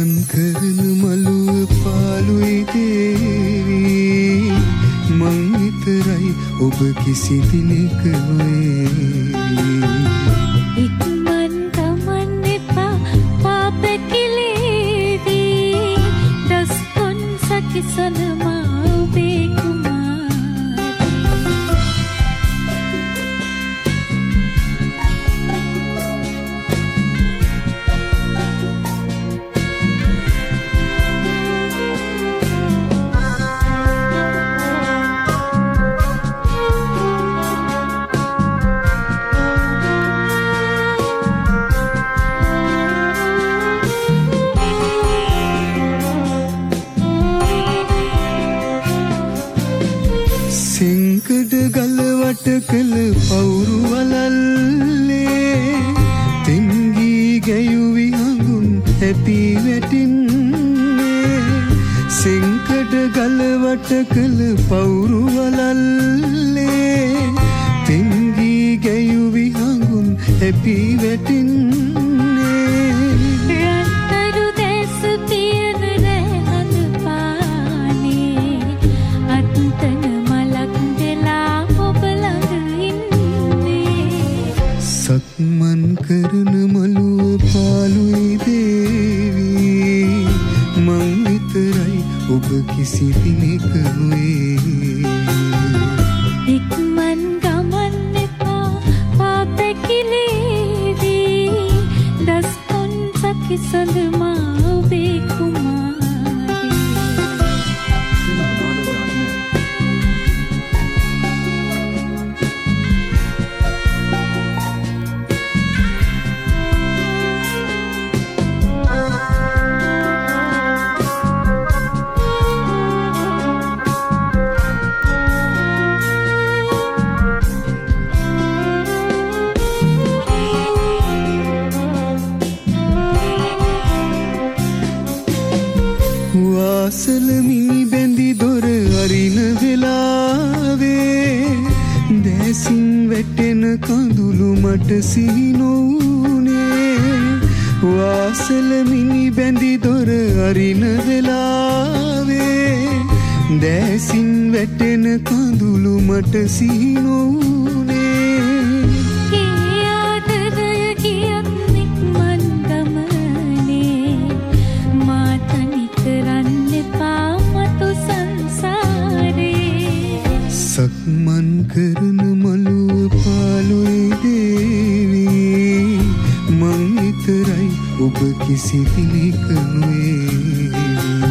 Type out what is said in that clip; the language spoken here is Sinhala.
සක්මන් කරන මළුව පාළුයි දේවී මං විතරයි ඔබ කිසි දිනක නොවේවි ඉක්මන් ගමන් එපා පාපැකිලේවි දස්කොන් සකිසන මා ඔබේ සෙංකඩ ගලවට කළ පවුරු වලල්ලේ තෙංගී ගැයුවි හඟුන් හැපි වැටින්නේ සෙංකඩ ගලවට කළ පවුරු වලල්ලේ තෙංගී ගැයුවි හඟුන් හැපි වැටින්නේ රන්තරු දැස පියන රැහඳ පානේ අත්තන සක්මන් කරන මළුව පාළුයි දේවී මං විතරයි ඔබ කිසි දිනක නොවේවි ඉක්මන් ගමන් එපා පාපැකිලේවි දස්කොන් සකිසඳ මා ඔබේ වාසල මිනි බැඳි දොර අරින වෙලාවේ දැසින් වැටෙන කඳුළු මට සිහි නොවුනේ වාසල මිනි බැඳි දොර අරින වෙලාවේ දැසින් වැටෙන කඳුළු මට සිහි නොවුනේ සක්මන් කරන මළුව පාළුයි දේවී මං විතරයි ඔබ කිසි දිනක නොවේවි